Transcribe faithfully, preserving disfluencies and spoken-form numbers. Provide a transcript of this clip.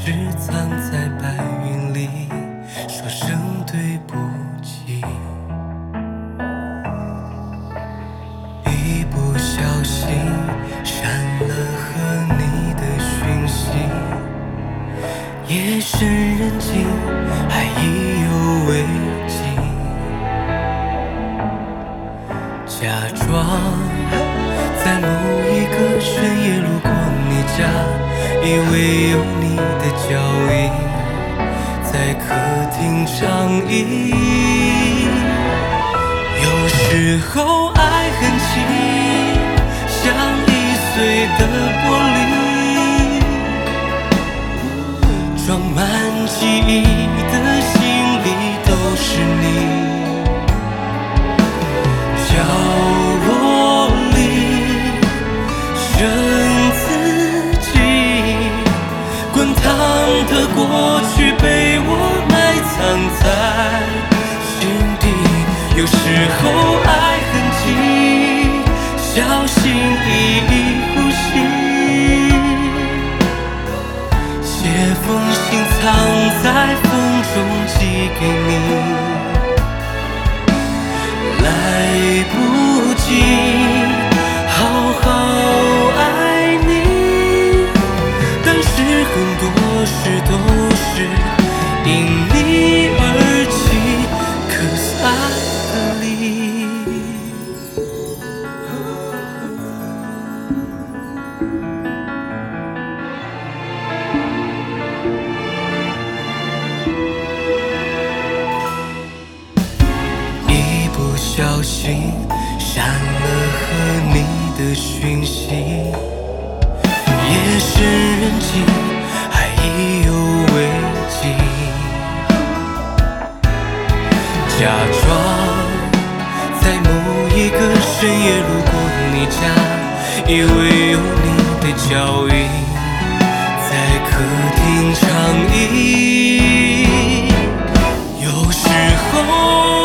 是藏在白云里，说声对不起。一不小心删了和你的讯息，夜深人静还意犹未尽，假装在某一个深夜路过你家，以为有你的脚印在客厅畅饮。有时候爱很轻，像易碎的玻璃，装满记忆的行李都是你。角落里剩自己，滚烫的过去被我埋藏在心底。有时候爱很近，小心翼翼呼吸，写封信藏在风中寄给你。来不及好好爱你，但是很多事都是因你而起 ，Cause I believe。一不小心删了和你的讯息，夜深人静还意犹未尽，假装在某一个深夜路过你家，以为有你的脚印在客厅畅饮。有时候